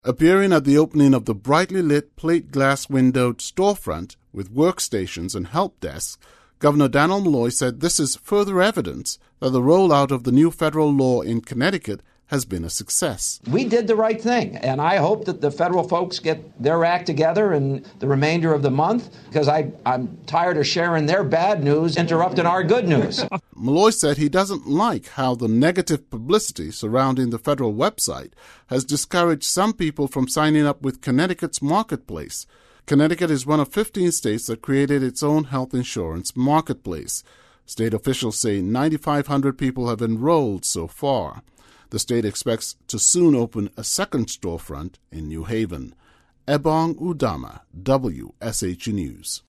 Appearing at the opening of the brightly lit plate glass windowed storefront with workstations and help desks, Governor Dannel Malloy said this is further evidence that the rollout of the new federal law in Connecticut has been a success. We did the right thing, and I hope that the federal folks get their act together in the remainder of the month, because I'm tired of sharing their bad news, interrupting our good news. Malloy said he doesn't like how the negative publicity surrounding the federal website has discouraged some people from signing up with Connecticut's marketplace. Connecticut is one of 15 states that created its own health insurance marketplace. State officials say 9,500 people have enrolled so far. The state expects to soon open a second storefront in New Haven. Ebong Udama, WSHE News.